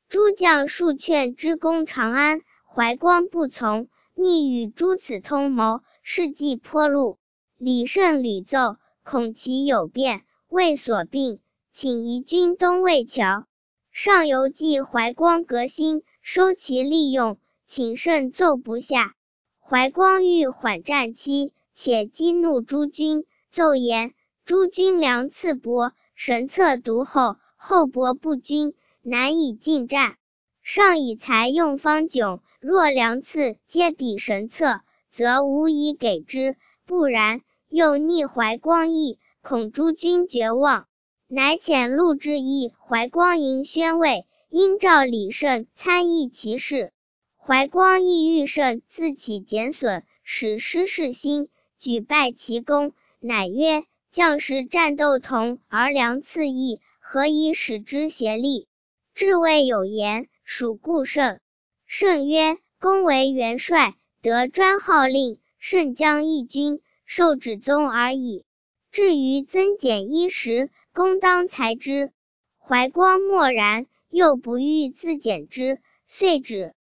诸将数劝之攻长安，怀光不从，密与诸此通谋，事计颇路。李胜屡奏，恐其有变，谓所病，请移军东魏桥。上游记怀光革新，收其利用，请胜奏不下。怀光欲缓战期，且激怒诸军，奏言：诸军粮次薄，神策独厚，厚薄不均，难以进战。上以财用方窘，若粮次皆比神策，则无以给之；不然，又逆怀光意，恐诸军绝望，乃遣陆之意怀光迎宣慰，因召李胜参议其事。怀光意欲胜自起减损，使失事心，举败其功，乃曰：将士战斗同而粮次异，何以使之协力？至谓有言，属故胜。胜曰：公为元帅，得专号令，胜将一军，受指宗而已。至于增减衣食，公当裁之。怀光默然，又不欲自减之，遂止。